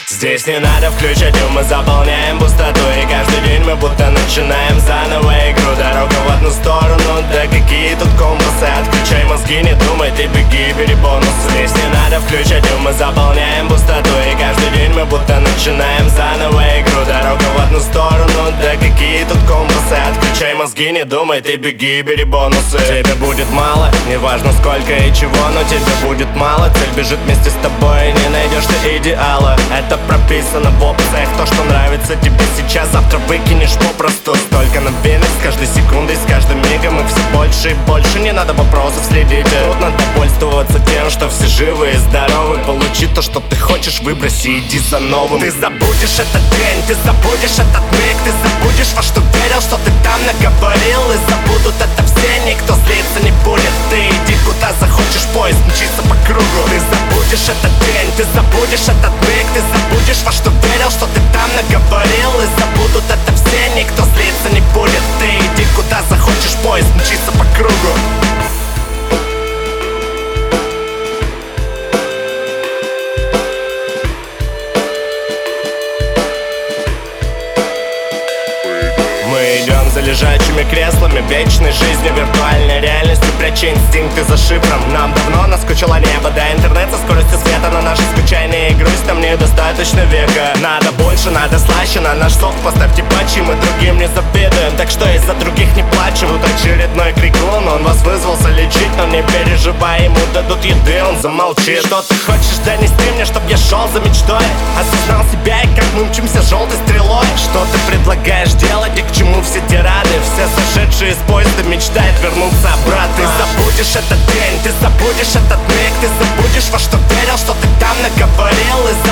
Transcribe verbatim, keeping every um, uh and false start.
Здесь не надо включать ум, мы заполняем пустоту. И каждый день мы будто начинаем заново игру. Дорога в одну сторону, да какие тут компасы. Отключай мозги, не думай, ты беги, бери бонусы. Здесь не надо включать ум, мы заполняем пустоту. И каждый день мы будто начинаем заново игру. Дорога в одну сторону, да какие тут компасы. Отключай мозги, не думай, ты беги, бери бонусы. Тебе будет мало, неважно сколько и чего, но тебе будет мало. Цель бежит вместе с тобой, не найдешь ты идеала. Это прописано в опциях, то, что нравится тебе сейчас, завтра выкинешь попросту. Столько новинок с каждой секундой, с каждым мигом. И все больше и больше, не надо вопросов следить. Трудно довольствоваться тем, что все живы и здоровы. Получи то, что ты хочешь, выброси, иди за новым. Ты забудешь этот день, ты забудешь этот миг. Ты забудешь, во что верил, что ты там наговорил. И забудут это все, никто злиться не будет. Ты иди куда захочешь, поезд мчится по кругу. Ты забудешь этот день, ты забудешь этот миг. Ты забудешь, во что верил, что ты там наговорил. И забудут это все, никто злиться не будет. Ты иди куда захочешь, поезд мчится по кругу. Мы идем за лежачими креслами вечной жизни, виртуальной реальностью, пряча инстинкты за шифром. Нам давно наскучило небо, да интернет со скоростью света. На наши скучания и грусть нам недостаточно века. Надо больше, надо слаще, на наш софт поставьте патчи. Мы другим не завидуем, так что из-за других не плачем. Тут очередной крикун, он вас вызвался лечить. Но не переживай, ему дадут еды, он замолчит. Что ты хочешь донести мне, чтоб я шел за мечтой? Осознал себя и как мы мчимся желтой стрелой. Что ты предлагаешь делать и к чему все тирады? Все сошедшие из поезда мечтают вернуться обратно. Ты забудешь этот день, ты забудешь этот миг. Ты забудешь, во что верил, что ты там наговорил. И